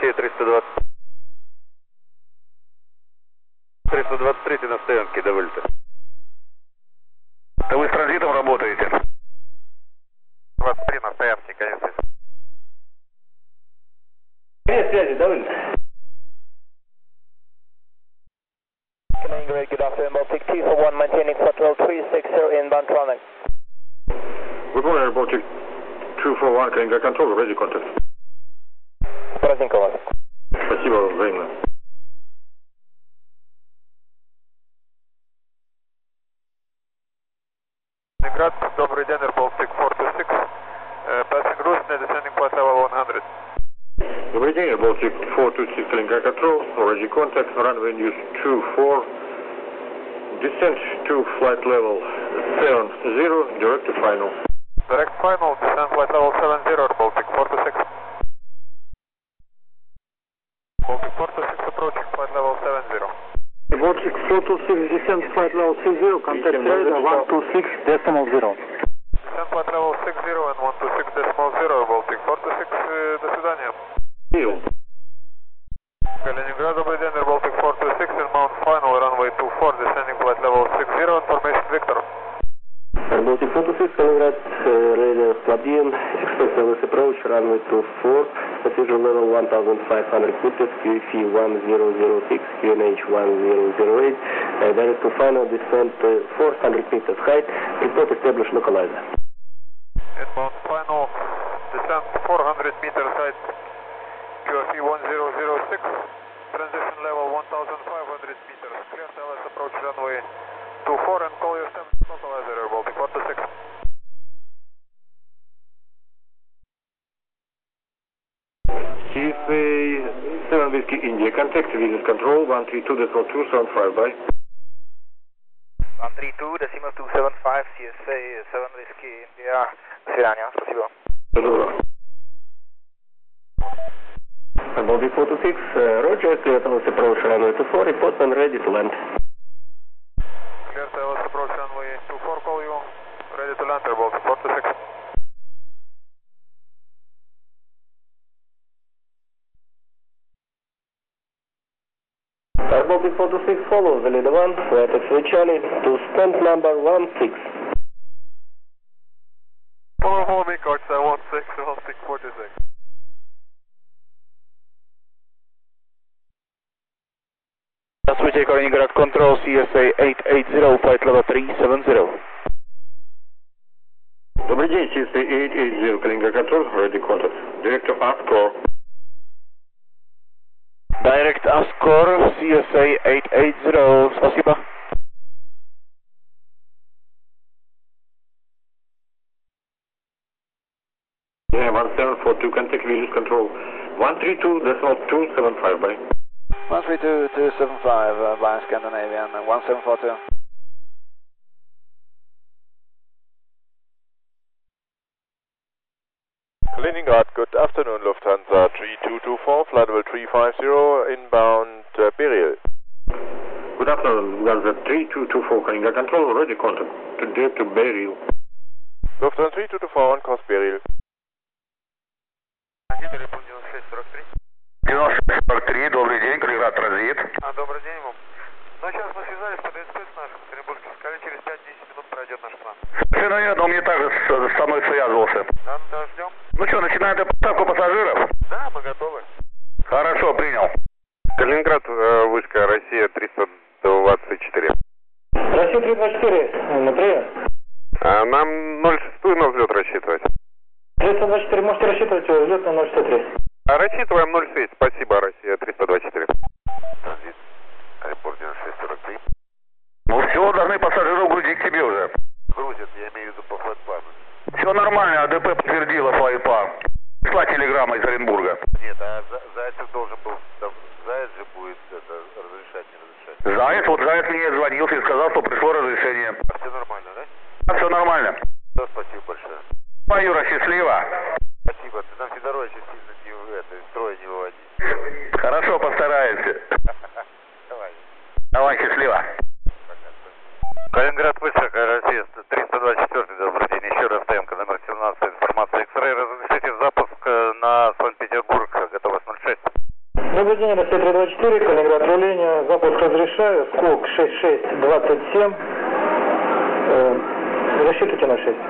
Россия 320. 323 на стоянке до вылета. Да вы с транзитом работаете? 23 на стоянке, конечно. Нет связи, до вылета. Great, good afternoon, Baltic 241, maintaining flight level 360 inbound traffic. Good morning, Baltic 241, Калининград Control, ready contact. Праздника вас. Спасибо, взаимно. Калининград, добрый день, Air Baltic 426. Passing route, descending flight level 100. Добрый день, Baltic 426, Калининград Control, ready contact, runway news 24. Descent to flight level 70, direct to final. Direct final, descent flight level 70, Baltic 426. Baltic 426 approaching flight level 70. Baltic 426 descent flight level 60, contact radar 126 decimal 0. Descent flight level 60 and 126 decimal 0, Baltic 426, до свидания. Deal. Калининград, добрый день, Air Baltic 426, inbound final, runway 24, descending flight level 60, information Victor. Air Baltic 426, Kaliningrad, radio Slabin, expect service approach, runway 24, passenger level 1500 meters, QEF 1006, QNH 1008, direct to final, descent 400 meters height, report established localizer. Inbound final, descent 400 meters height, QFE 1006, transition level 1500 meters, clear TLS approach runway 24 and call your localizer, Air Baltic 426. CSA 7 Whiskey India, contact Venus Control 132.275, bye. 132.275, CSA 7 Whiskey India. До свидания, спасибо. Добро. Air Baltic 426, Roger, clear TLS approach, runway 24, report when ready to land. Clear TLS approach runway 24, call you, ready to land, Air Baltic 426. Air Baltic 426 follows the leader 1, flight taxi Charlie to stand number 16. Follow me, Coach, 16, Baltic 426. Здравствуйте, Калининград Control, CSA 880, flight level 370. Добрый день, CSA 880, Калининград Control, ready contact. Director ASCOR. Direct ASCOR, CSA 880, спасибо. Yeah, 1742, contact Venus Control 132.275, bye. 132.275 by Scandinavian 1742. Kaliningrad, good afternoon, Lufthansa 3224, flight level 350, inbound Beryl. Good afternoon, Lufthansa 3224, Kaliningrad Control, ready contact. Director Beryl. Lufthansa 3224, on course Beryl. 9643, добрый день, Калининград Транзит. Добрый день вам. Ну, сейчас мы связались по ДСП с нашим Екатеринбургским, сказали, через 5-10 минут пройдет наш план. Совершенно верно, он мне также со мной связывался. Да, ну, да, ждем. Ну что, начинаем поставку пассажиров? Да, мы готовы. Хорошо, принял. Калининград, вышка Россия 324. Россия 324, на прием. Нам 06 на взлет рассчитывать. 324, можете рассчитывать взлет на 063. Рассчитываем 06, спасибо, Россия 324. Транзит, аэропорт 9643. Ну все, должны пассажиров грузить к тебе уже. Грузят, я имею в виду по флотплану. Все нормально, АДП подтвердила флайтплан. Пришла телеграмма из Оренбурга. Нет, а Зайцев должен был, Заяц же будет разрешать, не разрешать. Заяц мне звонился и сказал, что пришло разрешение. Все нормально, да? А все нормально. Да, спасибо большое. Юра, счастливо. Спасибо, ты нам Федоровича сильно из строя не выводи. Хорошо, постараемся. Давай. Давай, счастливо. Калининград, вышка, Россия 324, добрый день. Еще раз стоянка номер 17, информация X-Ray. Разрешите запуск на Санкт-Петербург, готовность 06. 66-27. Рассчитывайте на 6.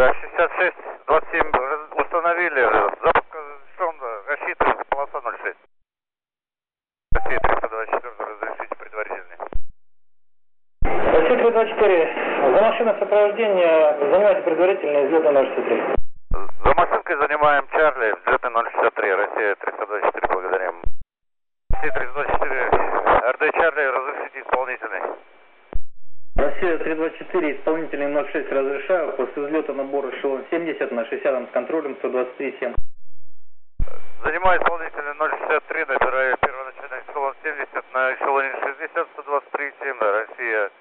66-27 установили. Запуск рассчитывается полоса 06. Россия 324 разрешите предварительный. Россия 324. За машиной сопровождения занимайте предварительный взлет на 063. За машинкой занимаем Чарли, взлет на 063. Россия 324, благодарим. Россия 324, РД Чарли, разрешите исполнительный. Россия 324, исполнительный 06 разрешаю. После взлета набор эшелон 70 на 60 с контролем 123,7. Занимаю исполнительный 063, набираю первоначальный эшелон 70 на эшелоне 60, 123,7, Россия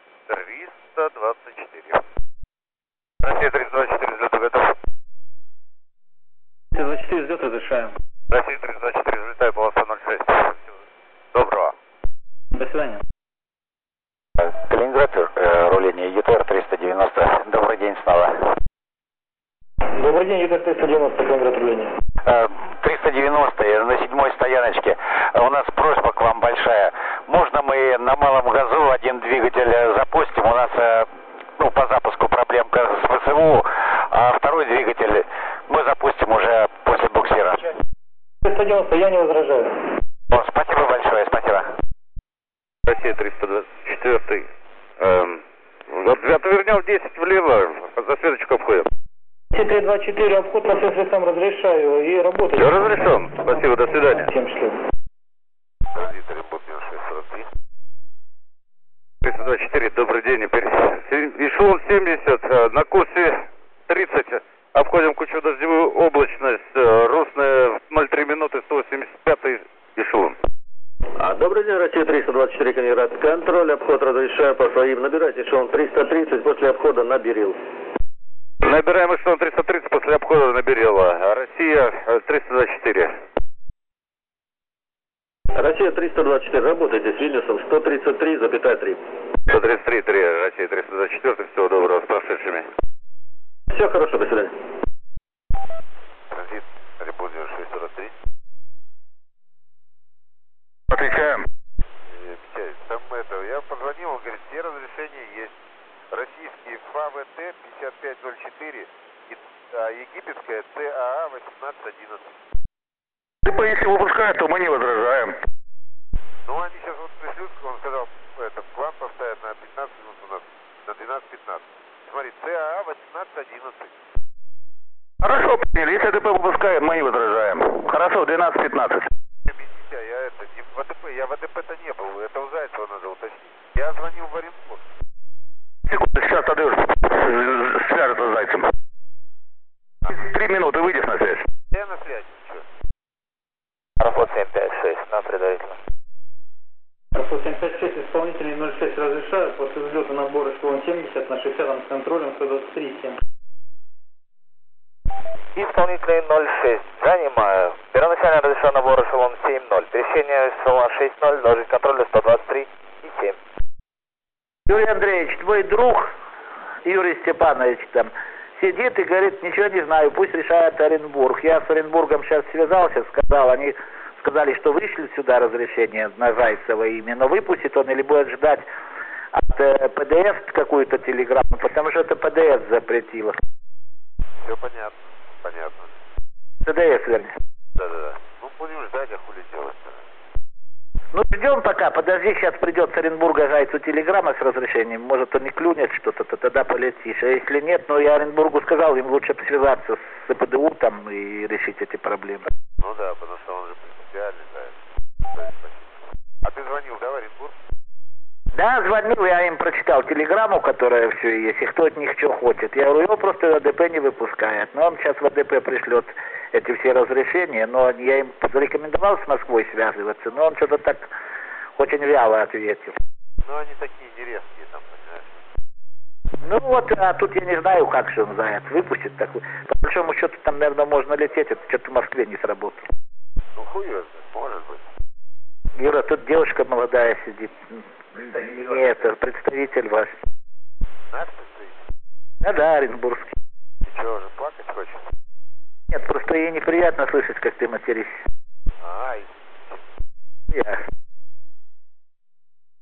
324. Россия 324, взлет готов. 324, взлет разрешаю. Россия 324, взлетаю, полоса 06. Доброго. До свидания. Калининград, руление ЮТР 390. Добрый день снова. Добрый день, ЮТР 390, Калининград, руление. 390 на 7-й стояночке. У нас просьба к вам большая. Можно мы на малом газу один двигатель запустим? У нас по запуску проблемка с ВСУ, а второй двигатель мы запустим уже после буксира. 390, я не возражаю. Спасибо большое, спасибо. Россия 324. Отвернем 10 влево, за светочку обходим. 324, обход по всем средствам разрешаю и работаю. Все разрешен. Спасибо, до свидания. Всем счастливо. Транзит Оренбург 0643. 324, добрый день. Эшелон 70, на курсе 30. Обходим кучу дождевую облачность. Русная 0,3 минуты, 185 эшелон. Добрый день, Россия 324, Калининград. Контроль, обход разрешаю по своим. Набирайте эшелон 330, после обхода на Берил. Набираем эшелон 330, после обхода на Берила. Россия 324. Россия 324, работайте с Вильнюсом 133,3. 133,3, Россия 324, всего доброго, с прошедшими. Все хорошо, до свидания. Транзит Оренбург 0643. Отвечаем. Я позвонил, он говорит, все разрешения есть. Российский ФАВТ 5504, а египетская ЦАА 1811. Типа, если выпускают, то мы не возражаем. Ну, они сейчас вот пришлют, он сказал, план поставят на 15 минут у нас, на 12:15. Смотри, ЦАА 1811. Хорошо, поняли. Если ДП выпускает, мы не возражаем. Хорошо, 12:15. Я в АДП-то не был, это у Зайцева надо уточнить. Я звонил в Оренбург. Секунду, сейчас Тадеуш свяжется с Зайцем. 3 минуты, выйдешь на связь. Я на связи, что? Пароход 756, на предварительно. Пароход 756, исполнительный 06 разрешаю. После взлета набора эшелон 70 на 60 с контролем 123,7. Исполнительный 06, занимаю. Первоначально разрешен набор эшелон 7.0. Пересечение эшелона 6.0, доложить контроля 123,7. Юрий Андреевич, твой друг, Юрий Степанович, там сидит и говорит, ничего не знаю, пусть решает Оренбург. Я с Оренбургом сейчас связался, они сказали, что вышлют сюда разрешение на Зайцева имя, но выпустит он или будет ждать от ПДС какую-то телеграмму, потому что это ПДС запретило. Все понятно, понятно. ПДС, вернее. Да. Ну, будем ждать, а хули делать-то? Ну, ждем пока, подожди, сейчас придет с Оренбурга Зайцу телеграмма с разрешением, может он не клюнет что-то, то тогда полетишь, а если нет, ну, я Оренбургу сказал, им лучше связаться с ПДУ там и решить эти проблемы. Ну да, потому что он же принципиальный, да. А ты звонил, да, в Оренбург? Да, звонил, я им прочитал телеграмму, которая все есть, и кто от них что хочет. Я говорю, его просто АДП не выпускает. Но он сейчас в АДП пришлет эти все разрешения, но я им зарекомендовал с Москвой связываться, но он что-то так очень вяло ответил. Ну, они такие нерезкие там, понимаешь? Ну вот, а тут я не знаю, как же он Заяц выпустит такой. По большому счету там, наверное, можно лететь, это что-то в Москве не сработало. Ну, хуй его знает, может быть. Юра, тут девушка молодая сидит. Нет, это представитель ваш. Наш представитель? Да, оренбургский. Ты что, уже плакать хочешь? Нет, просто ей неприятно слышать, как ты материшься. Ай. Я.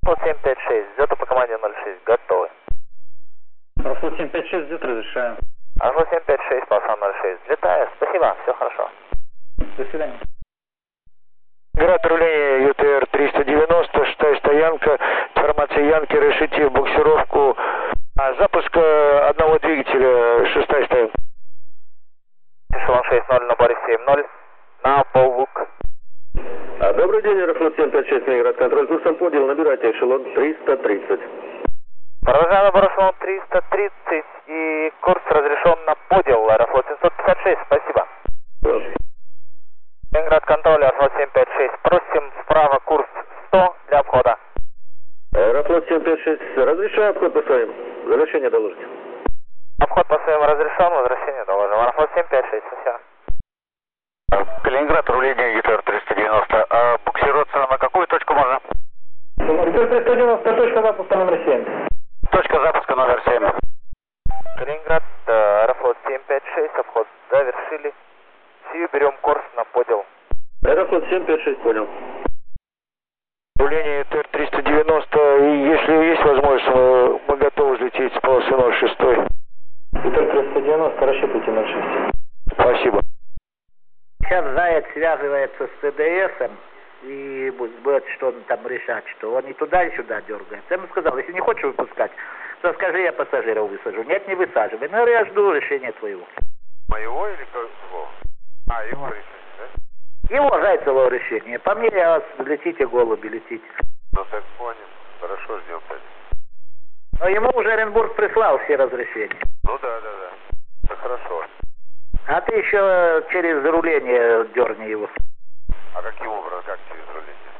Аэрофлот 756, взлету по команде 06, готовы. Аэрофлот 756, взлет разрешаю. Аэрофлот 756, полоса 06, взлетаю, спасибо, все хорошо. До свидания. Оператор руления ЮТР 390, 6-я стоянка, информация Янки, решите буксировку запуска одного двигателя, 6-я стоянка. Эшелон 6-0 на боре 7-0, на поллук. Добрый день, Аэрофлот 756, Ленинград, контроль курсом подел, набирайте эшелон 330. Продолжаем набор эшелон 330 и курс разрешен на подел, Аэрофлот 756, спасибо. Ленинград, контроль, Аэрофлот 756, просим вправо курс 100 для обхода. Аэрофлот 756, разрешаю обход по своим, возвращение доложите. Обход по своим разрешен, возвращение доложим. Аэрофлот 756, спасибо. Калининград, руление ЮТР 390. А буксироваться на какую точку можно? ЮТР 390, точка запуска номер 7. Точка запуска номер 7. Калининград, Аэрофлот 756, обход завершили. Сию берем курс на подел. Аэрофлот 756, понял. Руление ЮТР 390, и если есть возможность, мы готовы взлететь с полосы 06. ЮТР 390, рассчитывайте 06. Спасибо. Сейчас Заяц связывается с ТДСом и будет что-то там решать, что он и туда, и сюда дергается. Я ему сказал, если не хочешь выпускать, то скажи, я пассажиров высажу. Нет, не высаживай. Ну, я жду решения твоего. Моего или кого? А, его решение, да? Его Зайцевого решения. По мне, вас летите, голуби, летите. Ну так понял. Хорошо, ждем тогда. Но ему уже Оренбург прислал все разрешения. Ну да. Это хорошо. А ты еще через руление дерни его. А каким образом, как через руление?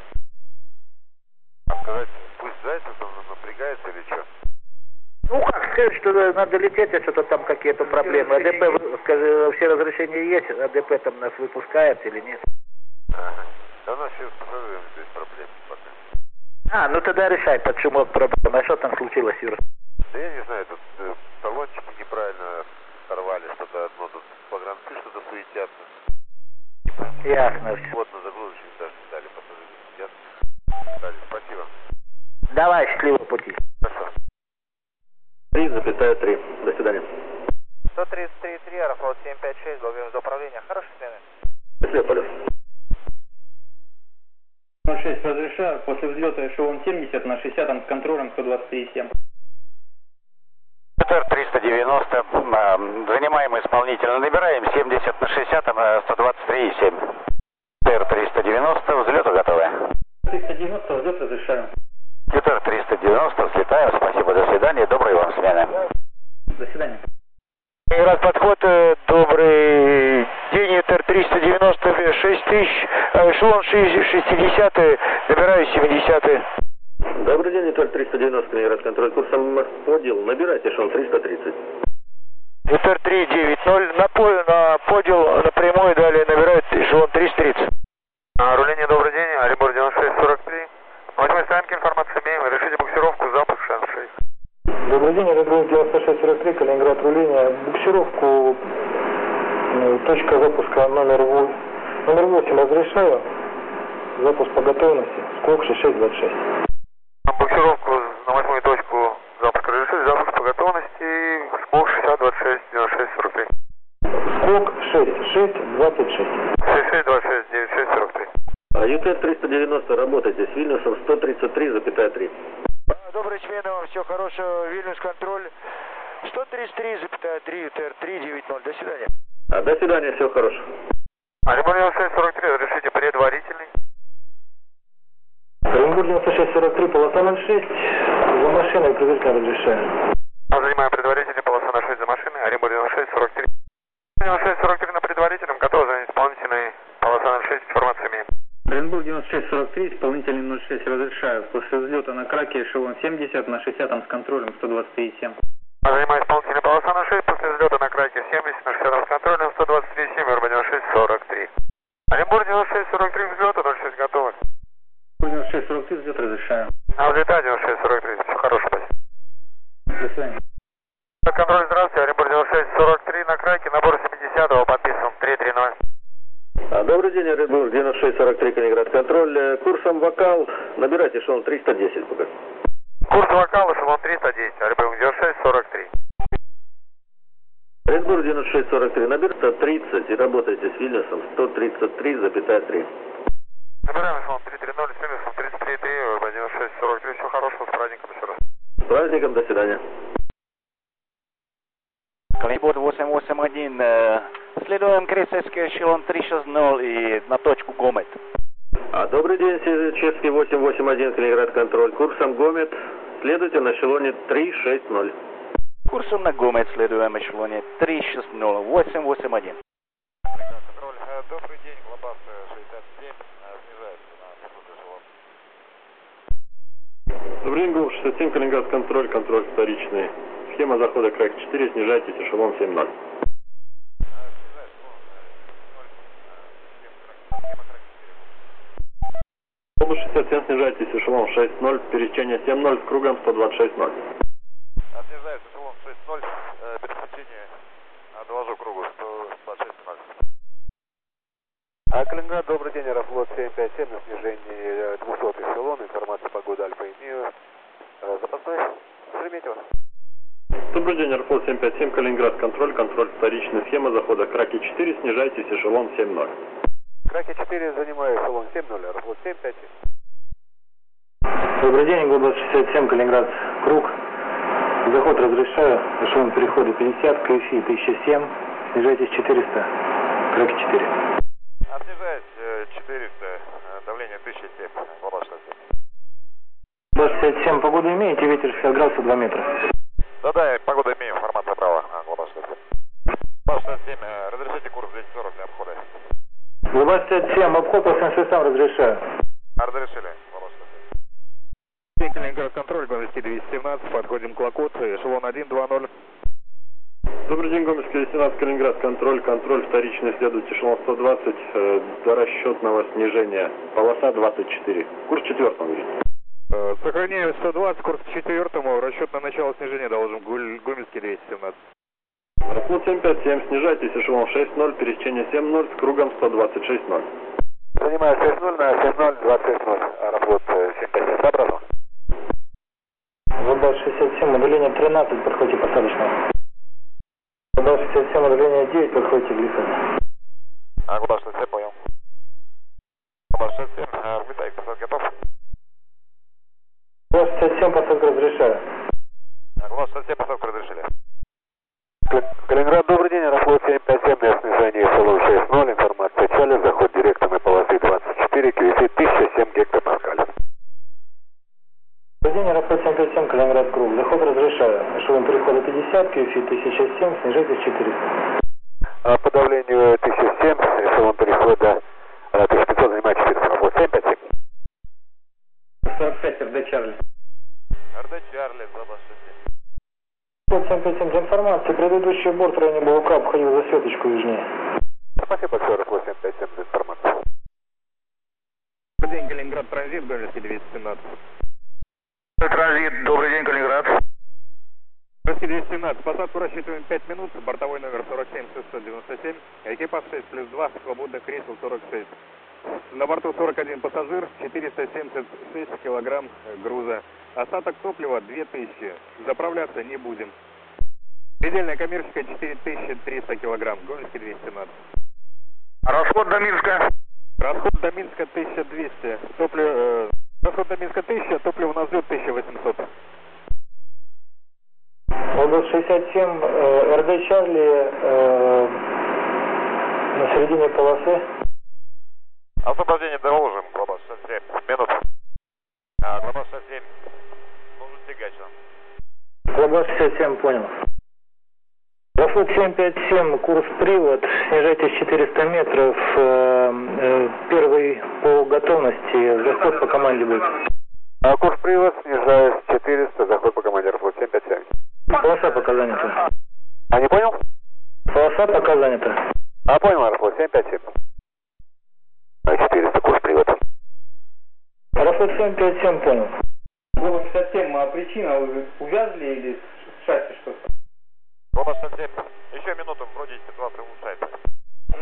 А сказать, пусть Зайцев напрягается или что? Ну как, сказать, что надо лететь, а что-то там какие-то проблемы. АДП, скажи, все разрешения есть, АДП там нас выпускает или нет? Ага. Да у нас сейчас без проблем пока. Ну тогда решай, почему проблема. А что там случилось, Юра? Да я не знаю, тут талончики неправильно сорвали, что-то одно тут погранцы что-то суетятся. Ясно все. Вот на загрузочных даже дали, пассажиры сидят. Дали, спасибо. Давай, счастливого пути. Хорошо. 3,3. До свидания. 133,3, Аэрофлот 756, благодарим за управление. Хорошей смены. Счастливый полет. 06, разрешаю, после взлета эшелон 70 на 60 с контролем 123,7. ЮТР 390. Занимаем исполнительно. Набираем 70 на 60, 123,7. ЮТР 390, взлету готовы. 390, взлет разрешаю. ЮТР 390, взлетаем. Спасибо, до свидания. Доброй вам смены. До свидания. Ленинград, подход, добрый день, ЮТР 390, 6000, эшелон 60, набираю 70. Добрый день, ЮТР 390, Ленинград, контроль курсом подел, набирайте эшелон 330. ЮТР 390, на подел напрямую далее набирает эшелон 330. Руление, добрый день, Оренбург 9643. 8 стоянки, информация имеем, решите буксировку, запуск ШАН-6. Добрый день, Оренбург 9643, Калининград, руление. Буксировку, точка запуска номер 8 разрешаю. Запуск по готовности, скок 6626. Буксировку на 8 точку запуска разрешить, запуск по готовности, скок 6026, 9643. Скок 6626. 6626, 9643. ЮТР 390, работайте с Вильнюсом 133,3. Доброй смены вам, всего хорошего, Вильнюс контроль 133,3, ЮТР 390, до свидания. До свидания, всего хорошего. Оренбург 9643, разрешите предварительный. Оренбург 9643, полоса 06, за машиной предварительно разрешаю. Занимаем предварительный, полоса 06 за машиной, Оренбург 9643. 9643 на предварительном, готов занять исполнительный, полоса 06, информация имеем. Оренбург 9643, исполнительный 06 разрешаю. После взлета на Краке эшелон 70 на 60 с контролем 123,7. Занимаю исполнительный, полоса 06, после взлета на Краке 70 на 60 с контролем 123,7, Оренбург 9643. Оренбург 9643, взлета 06 готовы. Оренбург 9643, взлет разрешаю. Взлетать 9643, все хорошо, спасибо. До свидания. Контроль, здравствуйте, Оренбург 9643 на Краке, набор 70-го подписан 330. Добрый день, Оренбург, 9643, Калининград, контроль. Курсом вокал, набирайте эшелон 310 пока. Курс вокал, эшелон 310, Оренбург 9643. Оренбург, 9643, набирайте 30 и работайте с Вильнюсом 133,3. Набираем эшелон 330 с Вильнюсом 33,3, 9643, всего хорошего, с праздником еще раз. С праздником, до свидания. Калибор 881, следуем Кресецкий эшелон 360 и на точку Гомет. Добрый день, Чешский 881, Калининград, контроль. Курсом Гомет, следуйте на эшелоне 360. Курсом на Гомет следуем эшелоне 360, 881. Контроль, добрый день, Глобас 67, снижается на эшелон. Добрый день, Гул 67, Калининград, контроль, контроль вторичный. Схема захода крак 4, снижайтесь, эшелон 7-0. Область 67, снижайтесь, эшелон 6-0, пересечение 7-0 с кругом 126-0. Снижается эшелон 6-0, пересечение, доложу кругу 126-0. Калининград, добрый день, Аэрофлот 757, на снижении 200 эшелон, информация погоды Альфа имею. Запасной, Шереметьево. Добрый день, Аэрофлот 757, Калининград, контроль, контроль вторичный, схема захода краки 4, снижайтесь, эшелон 7-0. Краки 4, занимаю эшелон 7-0, Аэрофлот 757. Добрый день, Глобус 67, Калининград, круг. Заход разрешаю, эшелон перехода 50, КФИ 1007, снижайтесь 400, краки 4. Снижаюсь 400, давление 1007, Глобус 67. Глобус 67, погоду имеете, ветер 60 градусов 2 метра. Да, погода имею, информация права, Глобус 67. Глобус 67, разрешите курс 240 для обхода. Глобус 67, обход по всем шестам разрешаю. Разрешили, Глобус 67. Калининград, контроль, Гомельский 217, подходим к Локот, эшелон 120. Добрый день, Гомельский 217, Калининград, контроль, контроль вторичный, следуйте, эшелон 120, до расчетного снижения, полоса 24, курс 4 видите. Сохраняю 120, курс к 4-му, расчет на начало снижения доложим, Гомельский 217. Аэрофлот 757, снижайтесь, эшелон 6-0, пересечение 7-0 с кругом 126-0. Занимаю 6-0 на 7-0, 26-0, Аэрофлот 757, обратно. Глобус 67, удаление 13, подходите посадочного. Глобус 67, удаление 9, подходите к глиссаду. Глобус 67, понял. Глобус 67, вылетай, посадка готов. Глобус 67, посадку разрешаю. Глобус 67, посадку разрешили. Калининград, добрый день, Аэрофлот 757, на снижении эшелон 6-0, информация Чали, заход директной полосы 24, QC 1007 гектопаскалей. Добрый день, Аэрофлот 757, Калининград, круг. Заход разрешаю. Эшелон перехода 50, QC 1007, снижайтесь 400. По давлению 1007, эшелон перехода 1500, занимает 400, Аэрофлот 757. 45, РД Чарли. РД Чарли, Глобус 67. 757, для информации, предыдущий борт в районе БУК обходил засветочку южнее. Спасибо большое, Аэрофлот 757, за информацию. Добрый день, Калининград, транзит, Гомельский 217. Транзит, добрый день, Калининград. Гомельский 217, посадку рассчитываем 5 минут, бортовой номер 47697, экипаж 6+2, свободных кресел 46. На борту 41 пассажир, 476 килограмм груза. Остаток топлива 2000. Заправляться не будем. Предельная коммерческая 4300 килограмм. Гомельский 217. Расход до Минска. Расход до Минска 1200. Расход до Минска 1000, топливо нас ждет 1800. Область 67, РД Чарли на середине полосы. Освобождение доложим, Глобус 67, минут. Глобус 67, нужен тягач нам. Глобус 67, понял. Аэрофлот 757, курс привод, снижайтесь 400 метров, первый по готовности, заход по команде будет. Курс привод, снижаюсь 400, заход по команде Аэрофлот 757. Полоса пока занята. Не понял? Полоса пока занята. Понял, Аэрофлот 757. 400, курс привод. Аэрофлот 757, понял. Глобус 67, а причина, вы увязли или с шасси что-то? Глобус 67, еще минуту, вроде ситуация улучшается.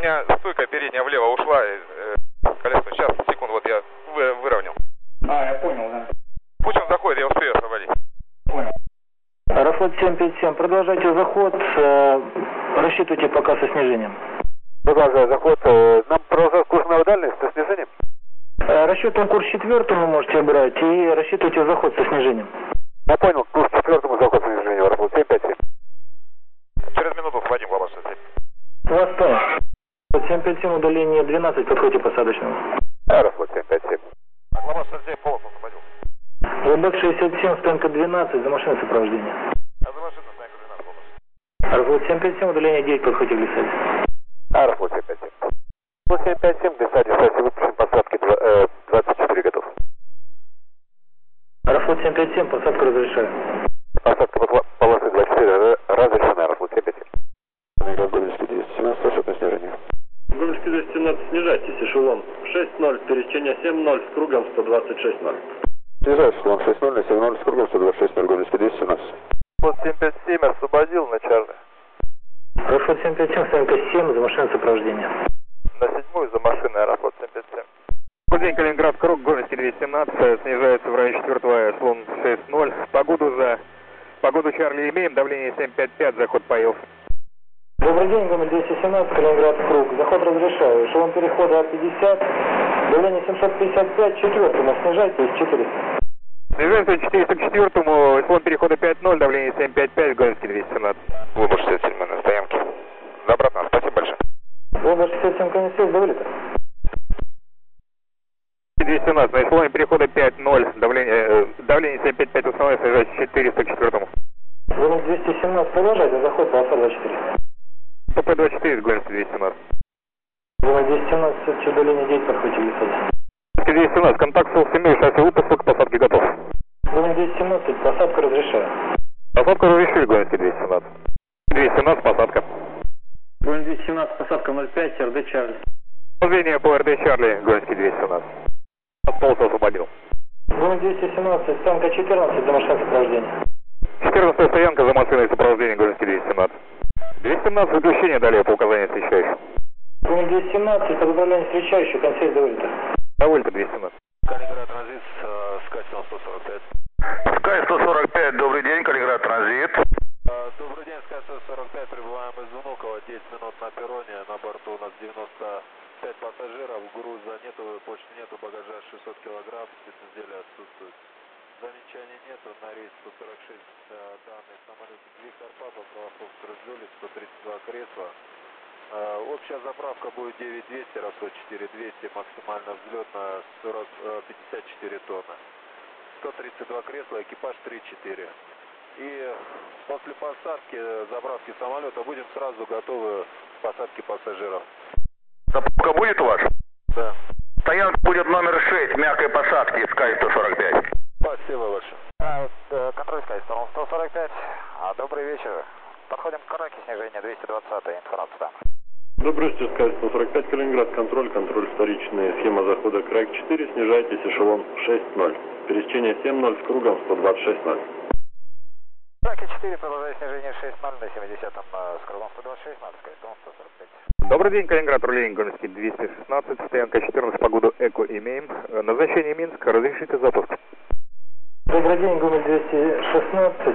меня стойка передняя влево ушла, колесо. Сейчас, секунду, вот я выровнял. Я понял, да. Пусть он заходит, я успею освободить. Понял. Аэрофлот 757, продолжайте заход, рассчитывайте пока со снижением. Продолжаю заход. Нам продолжать курс на дальность со снижением? Рассчитываем курс 4 можете брать и рассчитывайте заход со снижением. Я понял, курс 4 заход со снижением, Аэрофлот 757. Через минуту входим в область 7. Вас понял. 757, удаление 12, подходите посадочному. Аэрофлот 757. Глава 69, полос освободил. ВБ 67, стоянка 12, за машиной сопровождения. А за машиной стоянка 12, полос. Аэрофлот 757, удаление 9, подходите к глиссаде. Аэрофлот 757. Аэрофлот 757, глиссаде, шасси выпущен, посадки 24 готов. Аэрофлот 757, посадку разрешаю. Посадка полосы 24 разрешена, Аэрофлот 757. Гомельский 217, слушай на снижение. Гомельский 217, снижайтесь, эшелон 6-0, пересечение 7-0 с кругом 126-0. Снижай, эшелон 6-0 на 7-0 с кругом 126-0, Гомельский 217. Вот 757 освободил на Чарли. Аэрофлот 757, стоянка 7, за машиной сопровождения. На 7 за машиной Аэрофлот 757. Добрый день, Калининград, Круг, Гомельский 217, снижается в районе 4-го, эшелон 6-0. Погоду Чарли имеем, давление 7,55, заход появился. Добрый день, Гомель 217, Калининград, Круг. Заход разрешаю. Эшелон перехода 50, давление 755, 4-му снижайтесь, 400. Снижаемся 404-му, эшелон перехода 5-0, давление 7,55, Гомельский 217. Выбор 67 на стоянке. До обратного, спасибо большое. Выбор 67, конец связи, до вылета. 217, на эшелоне перехода 5-0, давление 7,55, установлено, снижается 400 к 4-му. Гомель 217, продолжайте заход, полоса 24. ПП-24, Гомельский 217. Гомель 217, удаление 9, подходите к глиссаде. 217, контакт с семьей, шасси выпуск, к посадке готов. Гомель 217, посадку разрешаю. Посадку разрешили, Гомельский 217. 217, посадка. Гомель 217, посадка 05, РД Чарли. Управление по РД Чарли, Гомельский 217. От полоса освободил. Гомель 217, стоянка 14, за машиной сопровождения. 14-я стоянка за машиной сопровождения, Гомельский 217. 217, выключение далее по указанию встречающих. Гомель 217, под управлением встречающих, консейс до вылета. До вылета 217. Калининград Транзит, Скай 145. Скай 145, добрый день, Калининград Транзит. Добрый день, Скай 145, прибываем из Внуково, 10 минут на перроне, на борту у нас 95 пассажиров, груза нету, почты нету, багажа 600 килограмм, специзделия отсутствует. Замечаний нету, на рейс 146 данный самолет Виктор Папа, правослов Крыжули, 132 кресла. Общая заправка будет 9200, расход 4200, максимально взлетно 54 тонны. 132 кресла, экипаж 3-4. И после посадки, заправки самолета будем сразу готовы к посадке пассажиров. Заправка будет у вас? Да. Стоянка будет номер 6, мягкой посадки, Скай 145. Спасибо большое. Контроль Скай 145. Добрый вечер. Подходим к Караке, снижение 220, информация. Добрый вечер, Скай 145, Калининград, контроль вторичная схема захода Крайк 4, снижайтесь, эшелон 6-0. Пересечение 7-0 с кругом 126-0. Краки 4, продолжай снижение 6-0 на 70-м с кругом 126, Скай 145. Добрый день, Калининград, руление Гомельский 216, стоянка 14, погоду Эко имеем. Назначение Минск, разрешите запуск. Добрый день, Гомель 216.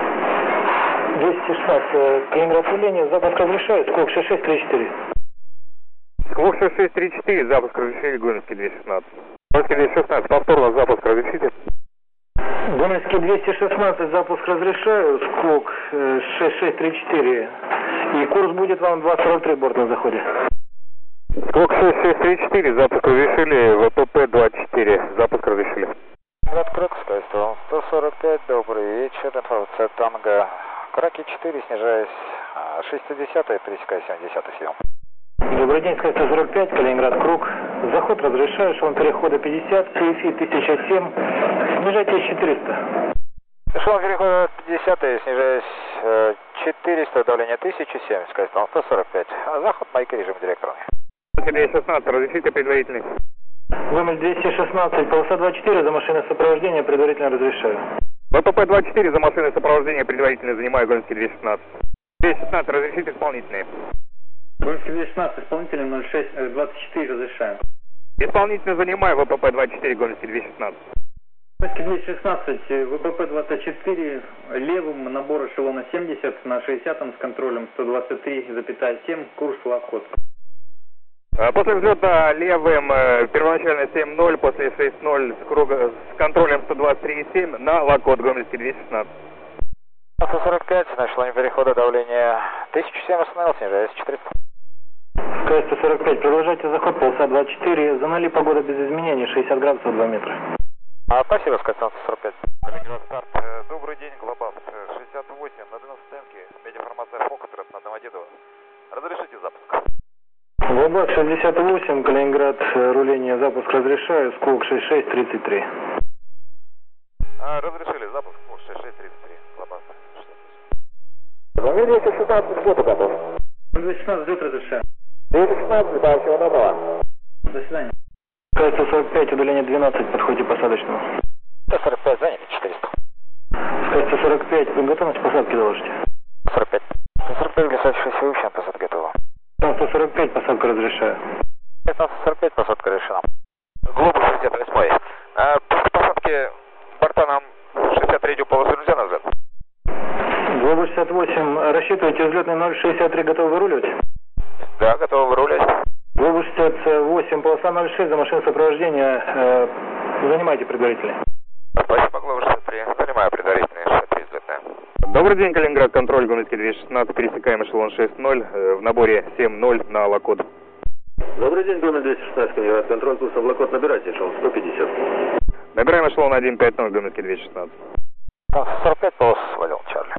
216, Калининград руление, запуск разрешаю, скок 6634. Сквок 6634, запуск разрешили, Гомельский 216. Гомельский 216, повторно запуск разрешите. Гомельский 216, запуск разрешаю, скок 6634. И курс будет вам 243 борт на заходе. Сквок 6634, запуск разрешили, ВПП-24, запуск разрешили. Калининград Крок, Скай 145, добрый вечер, информация Танго. Краки 4, снижаясь 60-й, пересекая 70-й съем. Добрый день, Скай 145, Калининград Круг. Заход разрешаю, эшелон перехода 50, CFI 1007, снижайтесь 400. Эшелон перехода 50-й, снижаясь 400, давление 1007, Скай 145. Заход, маяки, режим директорами. 216, разрешите предварительный. Гомель 216, полоса 24, за машиной сопровождения предварительно разрешаю. ВПП-24, за машиной сопровождения предварительно занимаю, Гомельский 216. 216, разрешите исполнительные. Гомельский 216, исполнителем 06-24 разрешаем. Исполнительно занимаю ВПП-24, Гомельский 216. Гомельский 216, ВПП-24, левым набор эшелона 70 на 60-м с контролем 123,7, курс Лакот. После взлета левым первоначально 7-0, после 6-0 с контролем 123,7 на Лакот, Гомельский 216. 145, на эшелоне перехода давление 1007 остановил, снижаясь 400. КС-145, продолжайте заход, полоса 24, зона погода без изменений, 60 градусов 2 метра. Спасибо, КС-145. Калининград старт. Добрый день, Глобаст. 68 на 12 темке. Медиаформация Фокстрот на Домодедово. Разрешите запуск. Глобаст 68, Калининград, руление, запуск разрешаю, скок 6633. Разрешили запуск, 6633, Глобаст. 216, взлету готов. 216, взлет разрешаю. 216, да, всего доброго. До свидания. КС-145, удаление 12, подходите посадочному. Т-45, заняли 400. КС-145, готовность посадки доложите. 45. Т-45, глиссающийся выучен, посадка готова. 145, посадку разрешаю. 1545, посадка решена. Глобус 68. После посадки борта нам 63-ю полосу нельзя назвать? Глобус 68, рассчитываете взлетный 063, готовы выруливать? Да, готовы выруливать. Глобус 68, полоса 06, за машину сопровождения, занимайте предварительный. Спасибо, Глобус 63, занимаю предварительный 63 взлетная. Добрый день, Калининград, контроль, Гомельский 216, пересекаем эшелон 6-0, в наборе 7-0 на Лакот. Добрый день, Гомель 216, Калининград, контроль, курс в Лакот, набирайте эшелон 150. Набираем эшелон 150, Гомельский 216. 45, полос свалил, Чарли.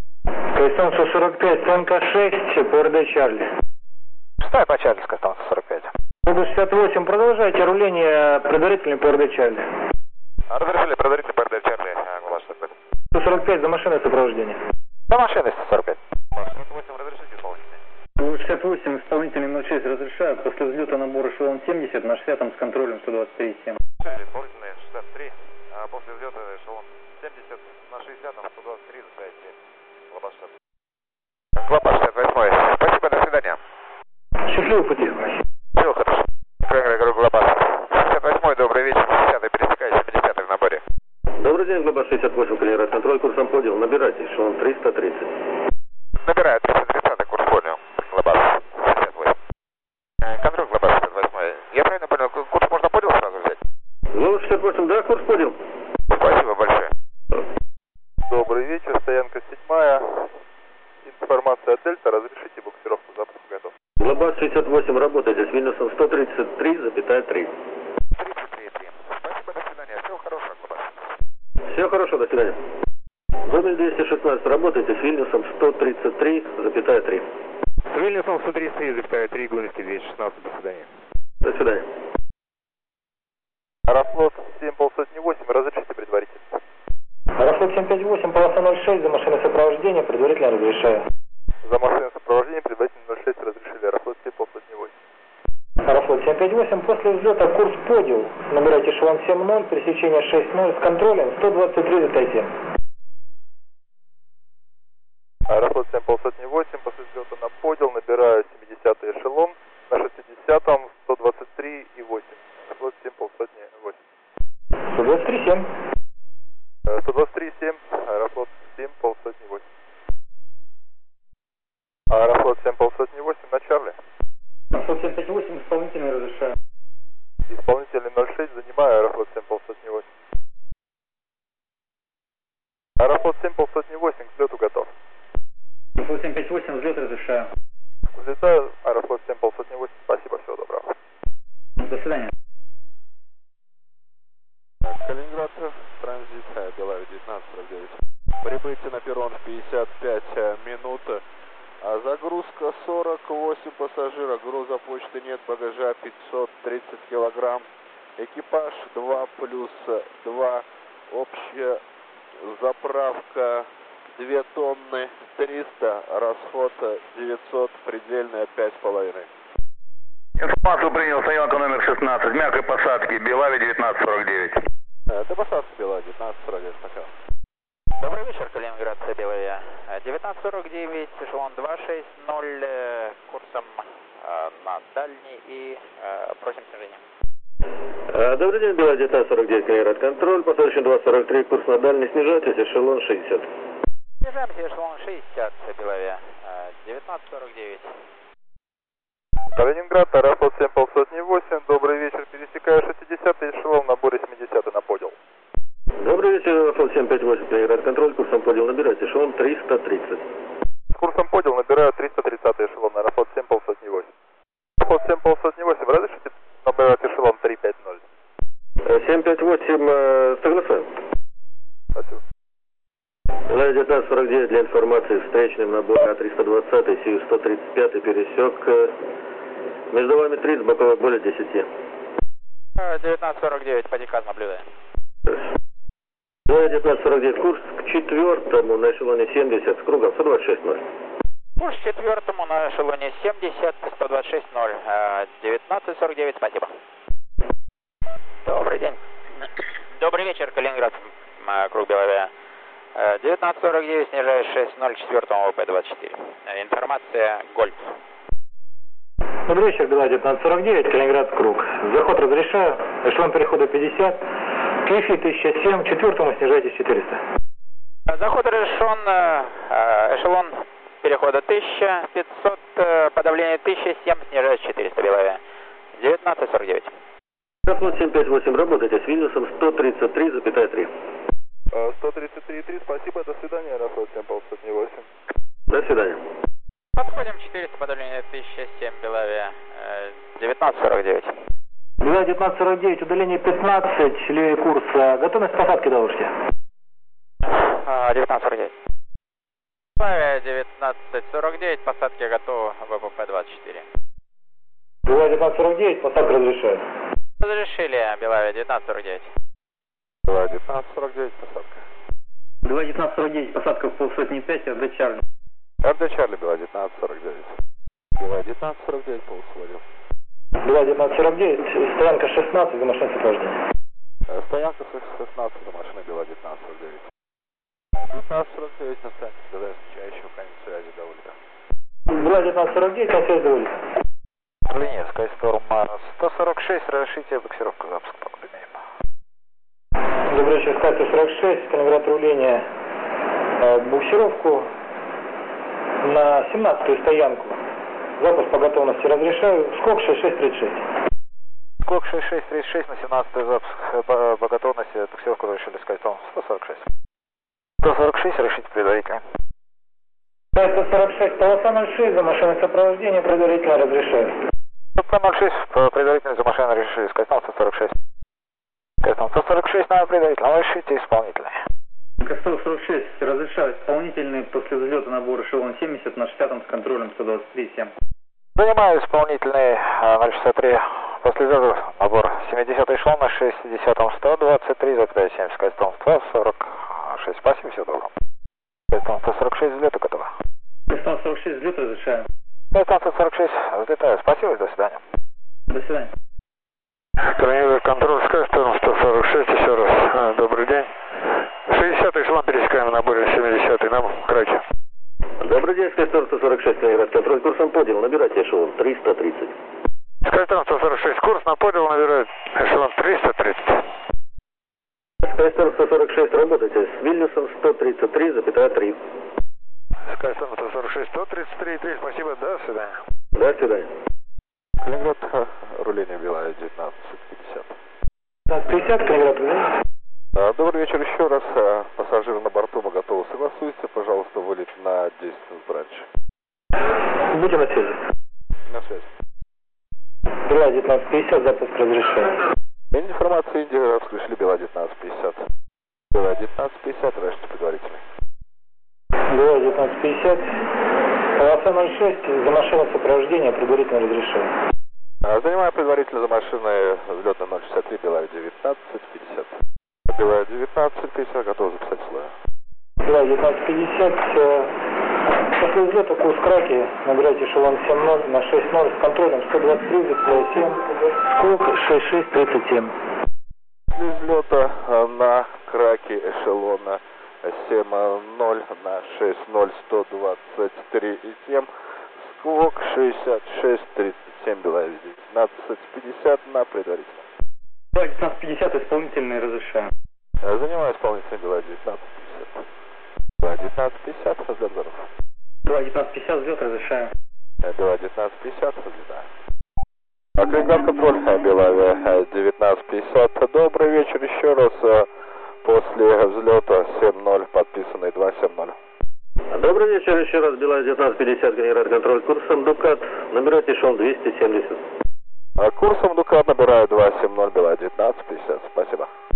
КС 145, стрелка 6, ПРД Чарли. Шестая по Чарли, КС 145. Глобус 68, продолжайте руление, предварительный ПРД Чарли. Разрешили предварительный ПРД Чарли, Глобус 65. 145, за машиной сопровождения. До машины 145. 68, разрешите исполнительный. Глобус 68, исполнительный 06, разрешаю, после взлета набор эшелон 70 на 60 с контролем 123,7. Исполнительный 63, после взлета эшелон 70 на 60 123, заставите Глобус 60. Глобус 68, спасибо, до свидания. Счастливого пути. Все хорошо. Крайне говорю, Глобус 68, добрый вечер, 10-й, пересекаю 70-й в наборе. Добрый день, Глобус 68, Калининград, контроль, курсом подел, набирайте эшелон 330. Набираю 330, курс понял, Глобус 68. Контроль, Глобус 68. Я правильно понял, курс можно подел сразу взять? Глобус 68, да, курс подел. Спасибо большое. Добрый вечер, стоянка 7-я. Информация от Дельта, разрешите буксировку, запуск готов. Глобус 68, работайте с минусом 133,3. 33,3. Спасибо, до свидания. Всего хорошего, Глобус. Все хорошо, до свидания. Гомель 216, работайте с Вильнюсом 133,3. С Вильнюсом 133,3, Гомельский 216, до свидания. До свидания. Аэрофлот 7,8, разрешите предварительно. Аэрофлот 758, полоса 06, за машиной сопровождения, предварительно разрешаю. За машиной сопровождения предварительно 06 разрешили, Аэрофлот 7,8. Аэрофлот 758, после взлета курс подел, набирайте эшелон 7-0, пересечение 6-0 с контролем 123,7. Аэрофлот 7,8, после взлета на подел, набираю 70-й эшелон, на 60-м 123,8. Аэрофлот 7,8. 123,7. 123,7, Аэрофлот 7,8. Аэрофлот 7,8 на Чарли. Аэрофлот 758, исполнительный разрешаю. Исполнительный 06, занимаю Аэрофлот 7,8. Аэрофлот 7,8, к взлету готов. Аэрофлот 758, взлет разрешаю. Взлетаю, Аэрофлот 7,8, спасибо, всего доброго. До свидания. Калининград, транзит, Белави 1949. Прибытие на перрон в 55 минут. Загрузка 48 пассажиров, груза почты нет, багажа 530 килограмм. Экипаж 2 плюс 2, общая заправка 2 тонны 300, расход 900, предельная 5,5. Информацию принял, стоянка номер 16, мягкой посадки, Белави 1949. До посадки Белави 1949, пока. Добрый вечер, Калининград, Белая. 1949, эшелон 260, курсом на дальний и просим снижения. Добрый день, Белая, 1949, Калининград, контроль, посадочный 243, курс на дальний, снижайтесь, эшелон 60. Снижаемся, эшелон 60, Белая, 1949. Калининград, Аэрофлот 7508, добрый вечер, пересекаю 60-й эшелон, в наборе 70-й на подел. Добрый вечер, Аэрофлот 758, Калининград, контроль, курсом подел, набирайте, эшелон 330. С курсом подел набираю 330-й эшелон, Аэрофлот 7508. Аэрофлот 7508, разрешите набирать эшелон 350? 758, согласен. Спасибо. Белая 1949, для информации, встречным набором А320, Сию 135 пересек, между вами 30, боковых более 10. 1949, по декаду наблюдаем. Белая 1949, курс к 4-му на эшелоне 70 с кругом 126.0. Курс к 4-му на эшелоне 70, 126.0, 1949, спасибо. Добрый день. Добрый вечер, Калининград, круг Белая. 1949, снижаюсь 6.0, 4-му ВП-24. Информация Гольф. Добрый вечер, Белая 1949, Калининград, круг. Заход разрешаю, эшелон перехода 50, КФИ 1007, 4-му снижайтесь 400. Заход разрешен, эшелон перехода 1500, подавление 1007, снижаюсь 400, Белая. 1949. Аэрофлот 758, работайте с Вильнюсом 133,3. 133,3, спасибо, до свидания, Аэрофлот 7508. До свидания. Подходим 400, подавление 1007, Белавия, 1949. Белая 1949, удаление 15, левее курса, готовность посадки доложите. 1949. Белавия 1949, посадки готовы, ВПП-24. Белая 1949, посадка разрешаю. Разрешили, Белавия 1949. Белая 1949, посадка. Белая 1949, посадка в полсотни 5, РД Чарли. РД Чарли, Белая 1949. Белая 1949, полусводил. Белая 1949, стоянка 16, за машиной сопровождения. Стоянка 16, за машиной Белая 1949. 1949 на стоянке, ДДС, встречающего конец связи до улицы. Белая 1949, на связь до улицы. Линия Skystorm 146, разрешите буксировку запуска по координатам. Добрый вечер, Sky 146, Калининград, руление, буксировку на 17-ю стоянку. Запуск по готовности разрешаю. Скок 6636. Скок 6636 на 17-й запуск по готовности. Буксировку разрешили Skystorm 146. 146, решите предварительно. Sky 146, полоса 06, за машиной сопровождения предварительно разрешаю. Полоса 06, предварительно за машиной разрешили Skystorm 146. Skystorm 146, надо предварительно, решите исполнительное. К-146, разрешаю исполнительный после взлета набор эшелон 70 на 60 с контролем 123,7. Занимаю исполнительный 063, после взлета набор 70 эшелон на 60 123,7, Skystorm 146, спасибо, всего доброго. Skystorm 146, взлета готово. К-146, взлет разрешаю. Skystorm 146, взлетаю, спасибо, до свидания. До свидания. Калининград, контроль, Skystorm 146, еще раз, добрый день. 60-й эшелон пересекаем на наборе 70-й, нам краке. Добрый день, Skystorm 146, Калининград, контроль, курсом подел, набирайте эшелон 330. Skystorm 146, курс на подел набирает эшелон 330. Skystorm 146, работайте с Вильнюсом 133,3. Skystorm 146, 133,3, спасибо, до свидания. До свидания. Калининград, руление Белая 1950. 1950, Калининград, руление. Добрый вечер еще раз. Пассажиры на борту, мы готовы. Согласуйте, пожалуйста, вылет на 10 бранч. Будем на связи. На связи. Белая 1950, запуск разрешаю. Информация Индия, включили Белая 1950. Белая 1950, разрешите предварительно. Белая 1950, полоса 06, за машиной сопровождения предварительно разрешаю. Занимаю предварительно за машиной взлетный 063, Белая 1950. Белая 1950, готов записать слоя. Белая 1950, после взлета курс Краки, набирайте эшелон 7.0 на 6.0 с контролем 123,7, скок 6637. После взлета на Краке эшелона 7-0 на 6-0, 123,7. Сквок 66-37, Беларусь 19-50 на предварительном. 1950, исполнительный, разрешаю. Занимаю исполнительный, Беларусь 19-50. 19-50, взлет здоров. 1950, взлет, разрешаю. 19-50, взлетаю. Калининград контроль, Белавия 19-50. Добрый вечер еще раз. После взлета 7-0, подписанный 2-7-0. Добрый вечер еще раз, Белавия 19-50, Калининград контроль, курсом Дукат, набирайте шел 270. Курсом Дукат набираю 2-7-0, Белавия 19-50, спасибо.